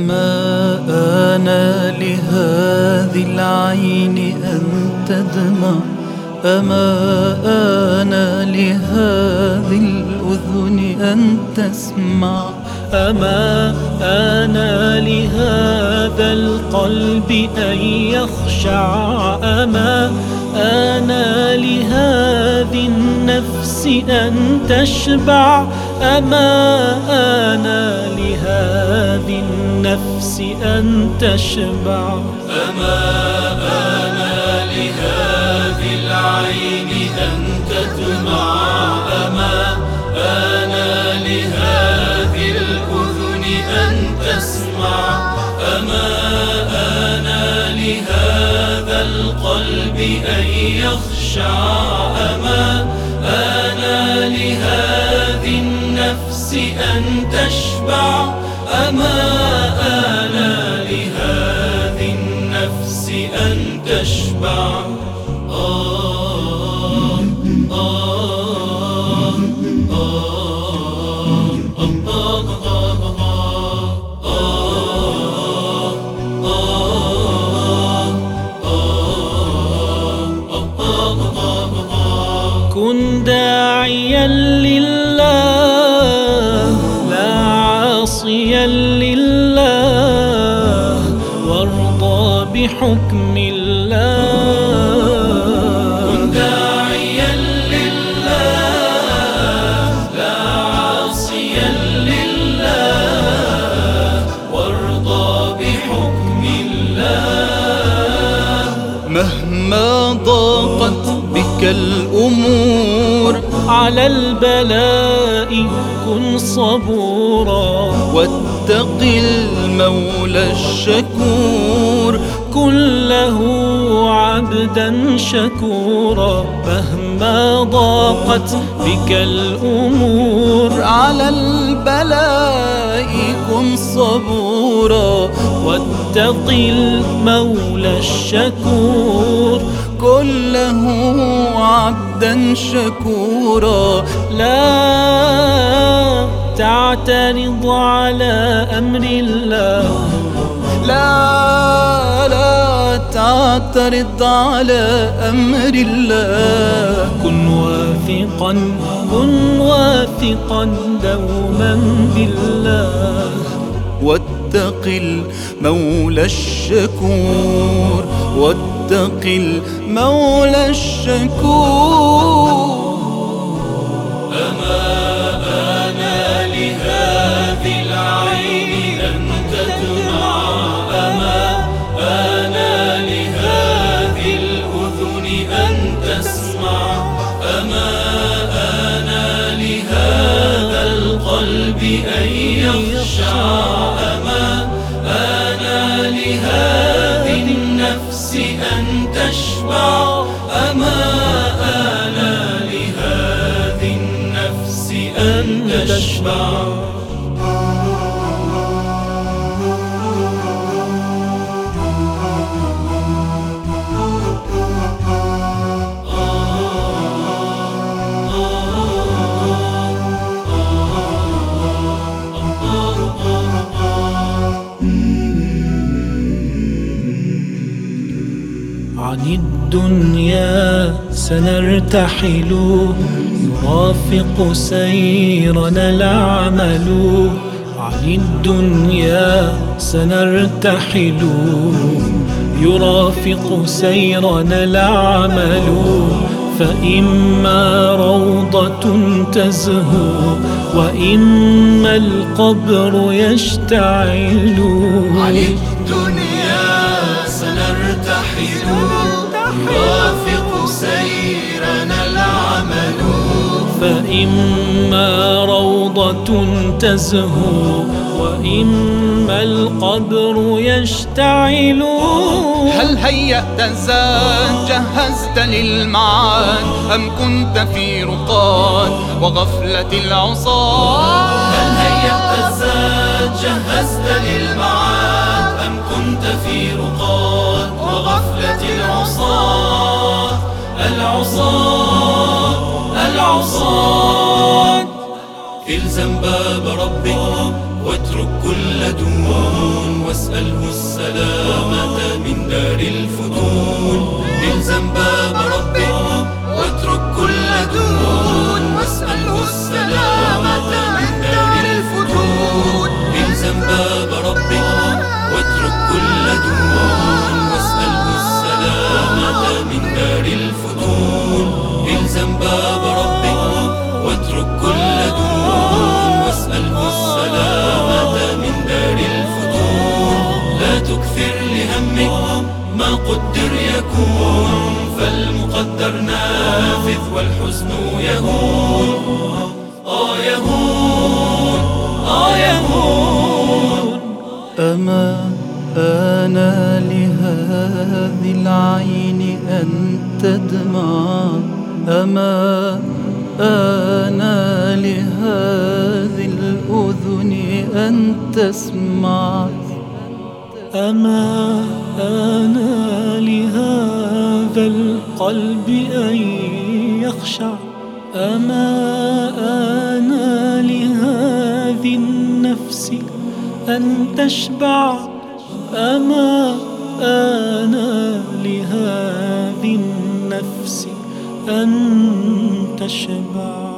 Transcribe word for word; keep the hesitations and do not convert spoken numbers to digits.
أما آن لهذه العين أن تدمع، أما آن لهذه الأذن أن تسمع، أما آن لهذا القلب أن يخشع، أما آن لهذه النفس أن تشبع، أما آن لهذه النفس أن تشبع، أما آن لهذه العين أن تدمع، أما آن لهذه الأذن أن تسمع، أما آن لهذا القلب أن يخشع، أما آن لهذه النفس أن تشبع، أما آن لهذه النفس أن تشبع. آه آه كن داعيا لله لا عاصيا لله، وارضى بحكم الله. كن داعيا لله لا عاصيا لله، وارضى بحكم الله. مهما ضاقت بك الأمور على البلاء كن صبورا، واتق المولى الشكور، كن له عبدا شكورا. مهما ضاقت بك الأمور على البلاء كن صبورا، واتق المولى الشكور، كن له عبدا شكورا. لا تعترض على أمر الله، لا لا تعترض على أمر الله. كن واثقا كن واثقا دوما بالله، واتق المولى الشكور، واتق المولى الشكور. أما آن لهذه العين أن تدمع، أما آن لهذه الأذن أن تسمع، أما آن لهذا القلب أن يخشع، أما آن لهذه النفس أن تشبع، أما آن لهذه النفس أن تشبع. عن الدنيا سنرتحل، يرافق سيرنا العمل. عن الدنيا سنرتحل، يرافق سيرنا العمل. فإما روضة تزهو، وإما القبر يشتعل. عن الدنيا سنرتحل، يرافق سيرنا العمل. فإما روضة تزهو، وإما القبر يشتعل. هل هيأت الزاد جهزت للمعاد، أم كنت في رقاد وغفلة العصاة؟ هل هيأت الزاد جهزت للمعاد، أم كنت في رقاد وغفلة العصاة؟ العصاة العصاة. الزم باب ربك واترك كل دون، واسأله السلامة من دار الفتون. الزم باب ربك واترك كل دون، واسأله السلامة من دار الفتون. الزم باب ربك واترك كل دون، واسأله السلامة من دار الفتون. الزم باب ربك واترك كل دون، واسأله السلامة من دار الفتون. لا تكثر لهمك ما قدر يكون، فالمقدر نافذ والحزن يهون. آه يهون آه يهون. أما آن لهذه العين أن تدمع، أما آن لهذه الأذن أن تسمع، أما آن لهذا القلب أن يخشع، أما آن لهذه النفس أن تشبع، أما آن لهذه النفس أن تشبع.